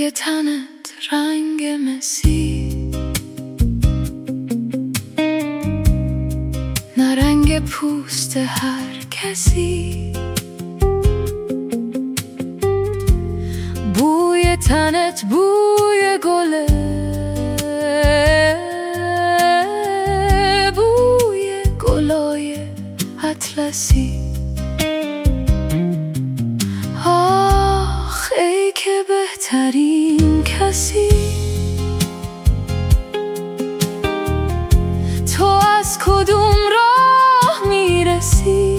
رنگ تنت رنگ مسی، نه رنگ پوست هر کسی. بوی تنت بوی گله، بوی گلای اطلسی. آخ ای که بهترین کسی، تو از کدوم راه میرسی؟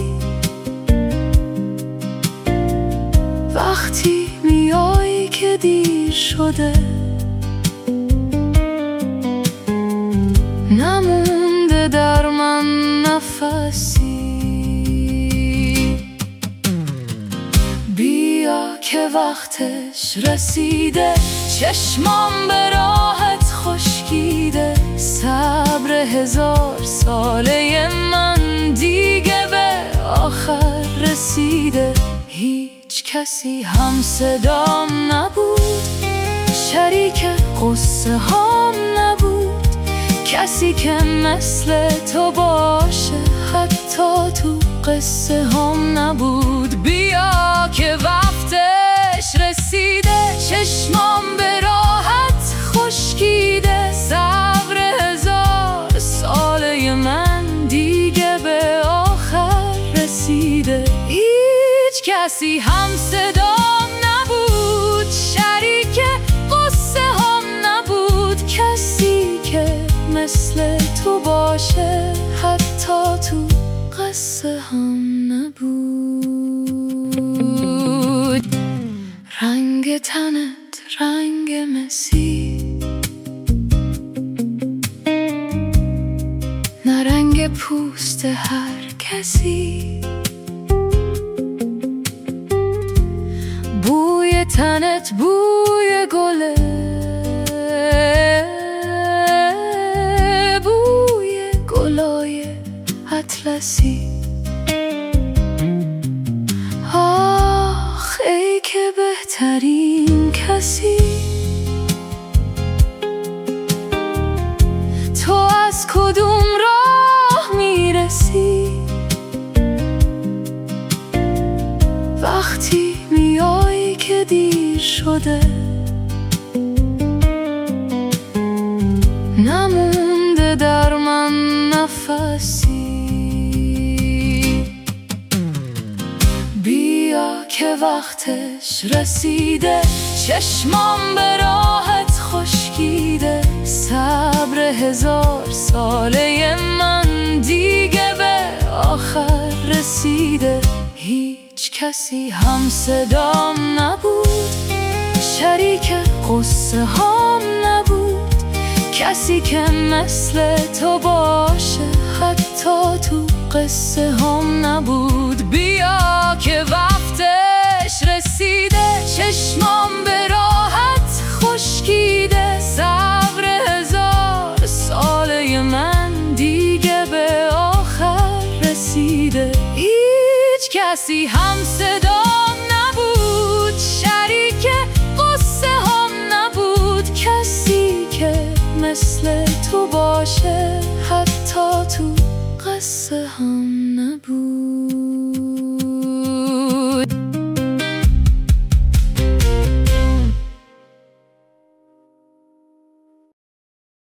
وقتی میای که دیر شده، نمونده در من نفسی. بیا که وقتش رسیده، چشمام به راحت خشکیده. صبر 1000 ساله من دیگه به آخر رسیده. هیچ کسی هم صدام نبود، شریک قصه هام نبود. کسی که مثل تو باشه حتی تو قصه هم نبود. بیا که وقتش رسیده، چشمام به راحت خشکیده. صبر 1000 ساله من دیگه به آخر رسیده. هیچ کسی هم صدام نبود، شریک قصه هم نبود. کسی که مثل تو باشه حتی تو قصه هم نبود. رنگ تنت رنگ مسی، نه رنگ پوست هر کسی. بوی تنت بوی گله، بوی گلای اطلسی. آخ ای که بهترین کسی، تو از کدوم راه میرسی؟ وقتی میای که دیر شده، نمونده در من نفسی. بیا که وقتش رسیده، چشمام به راحت خشکیده. صبر 1000 ساله من دیگه به آخر رسیده. هیچ کسی هم صدام نبود، شریک قصه هام نبود. کسی که مثل تو باشه حتی تو قصه هم نبود. بیا که وقتش رسیده، چشمام به راحت خشکیده. صبر 1000 ساله من دیگه به آخر رسیده. هیچ کسی هم صدام نبود، شریک قصه هم نبود. کسی که مثل تو باشه حتی تو قصه هم